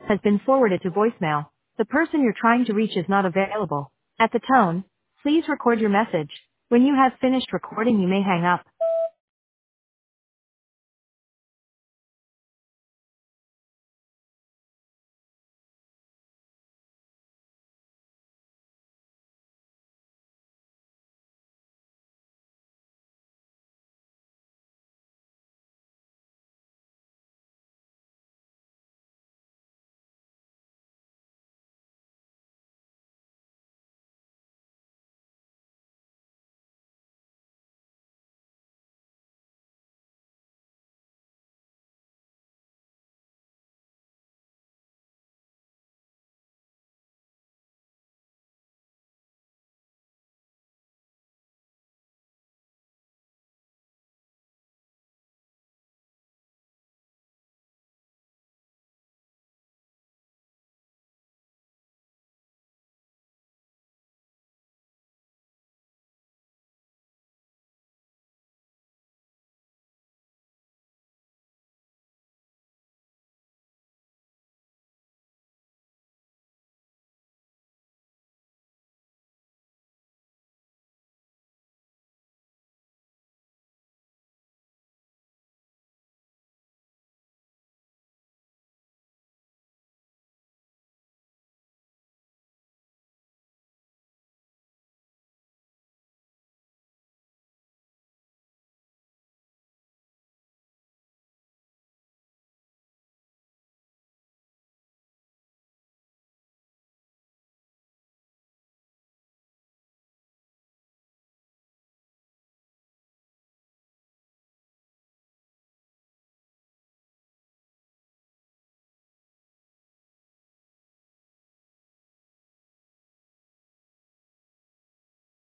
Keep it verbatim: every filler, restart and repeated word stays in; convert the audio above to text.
has been forwarded to voicemail. The person you're trying to reach is not available. At the tone, please record your message. When you have finished recording, you may hang up.